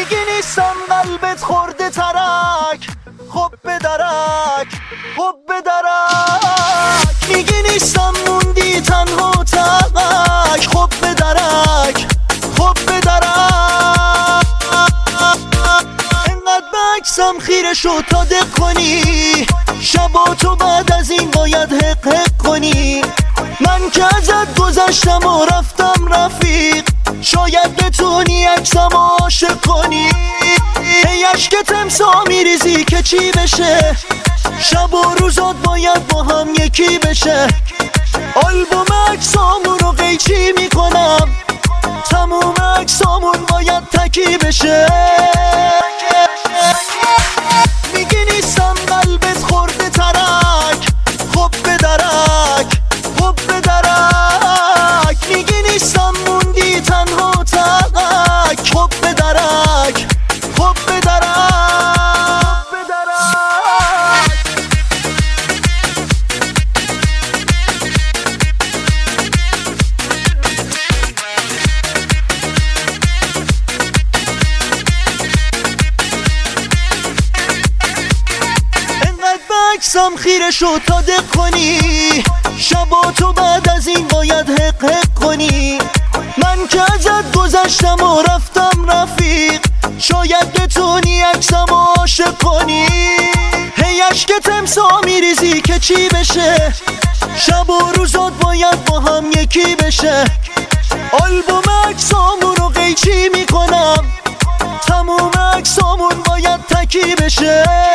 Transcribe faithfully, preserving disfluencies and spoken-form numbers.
میگی نیستم قلبت خورده ترک، خب به درک، خب به درک. میگی نیستم موندی تنها تک، خب به درک، خب به درک. انقدر به عکسم خیره شد تا دق کنی، شبا تو بعد از این باید حق حق کنی. من که ازت گذشتم و رفتم رفیق، شاید بتونی عکسم عاشق کنی. ای عشقت امسا میریزی که چی بشه، شب و روزات باید با هم یکی بشه. آلبوم عکسامون رو قیچی میکنم، تموم عکسامون باید تکی بشه. میگی نیستم قلبت خورده ترک، خب به درک، خب به درک. میگی نیستم موندی تنها تک، خب به درک، خب به درک. عکسم خیره شد تا دق کنی، شبا تو بعد از این باید حق حق کنی. من که ازت گذشتم و رفتم رفیق، شاید بتونی عکسم عاشق کنی. هی عشقت امسا میریزی که چی بشه، شب و روزات باید با هم یکی بشه. آلبوم عکسامون رو قیچی میکنم، تموم عکسامون باید تکی بشه.